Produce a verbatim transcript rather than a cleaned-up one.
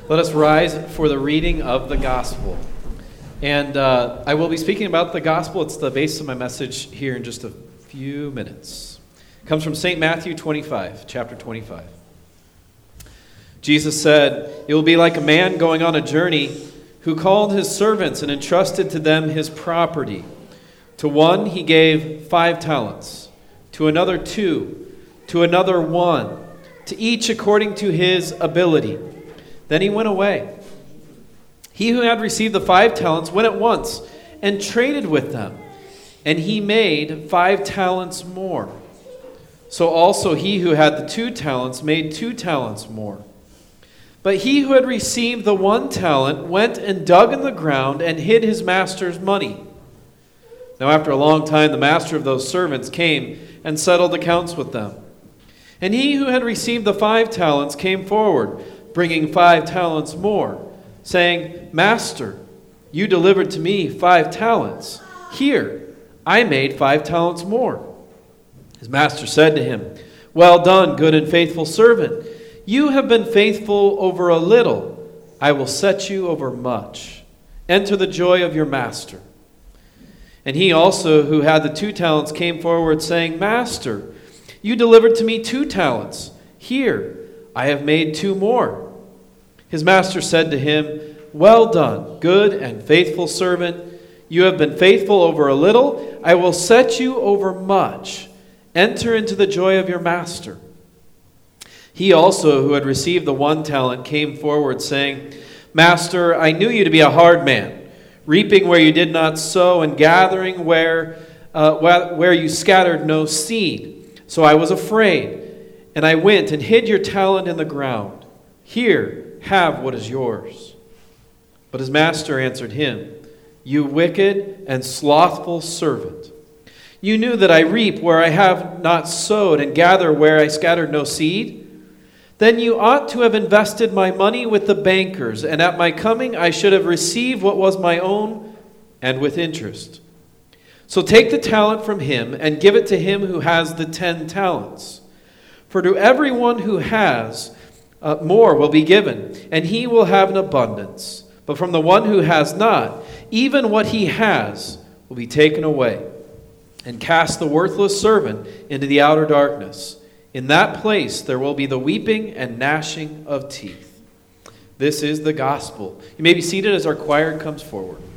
Let us rise for the reading of the gospel. And uh, I will be speaking about the gospel. It's the base of my message here in just a few minutes. It comes from Saint Matthew twenty-five, chapter twenty-five. Jesus said, "It will be like a man going on a journey who called his servants and entrusted to them his property. To one he gave five talents, to another two, to another one, to each according to his ability. Then he went away. He who had received the five talents went at once and traded with them, and he made five talents more. So also he who had the two talents made two talents more. But he who had received the one talent went and dug in the ground and hid his master's money. Now after a long time the master of those servants came and settled accounts with them. And he who had received the five talents came forward, bringing five talents more, saying, 'Master, you delivered to me five talents. Here, I made five talents more.' His master said to him, 'Well done, good and faithful servant. You have been faithful over a little. I will set you over much. Enter the joy of your master.' And he also, who had the two talents, came forward, saying, 'Master, you delivered to me two talents. Here, I have made two more.' His master said to him, 'Well done, good and faithful servant. You have been faithful over a little. I will set you over much. Enter into the joy of your master.' He also, who had received the one talent, came forward, saying, 'Master, I knew you to be a hard man, reaping where you did not sow and gathering where, uh, where you scattered no seed. So I was afraid, and I went and hid your talent in the ground. Here, have what is yours.' But his master answered him, 'You wicked and slothful servant. You knew that I reap where I have not sowed and gather where I scattered no seed? Then you ought to have invested my money with the bankers, and at my coming I should have received what was my own, and with interest. So take the talent from him and give it to him who has the ten talents. For to everyone who has, Uh, more will be given, and he will have an abundance. But from the one who has not, even what he has will be taken away. And cast the worthless servant into the outer darkness. In that place there will be the weeping and gnashing of teeth.'" This is the gospel. You may be seated as our choir comes forward.